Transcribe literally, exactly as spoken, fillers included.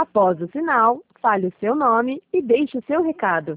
Após o sinal, fale o seu nome e deixe o seu recado.